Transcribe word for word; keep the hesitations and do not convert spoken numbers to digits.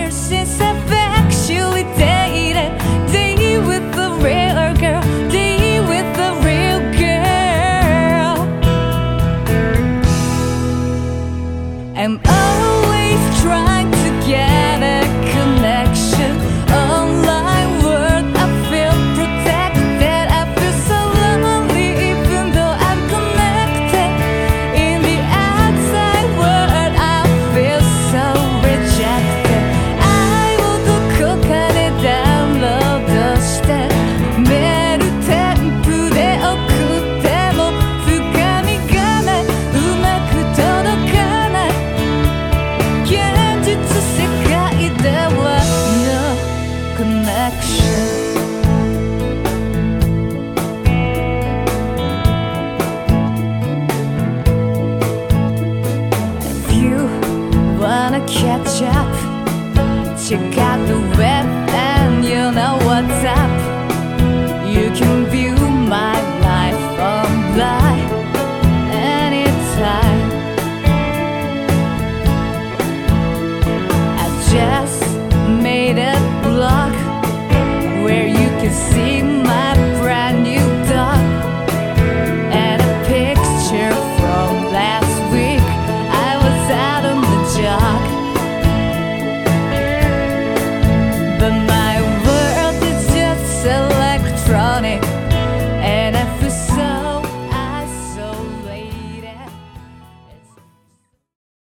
since I've actually dated. Day with the real girl, day with the real girl. I'm always trying to get a connection. Online world, I feel protected. I feel so lonely even though I'm connected. In the outside world, I feel so rejected. I willどこかでダウンロードしてメール添付で送ってもつかみがないうまく届かない。現実世界では No connection。If you wanna catch up, check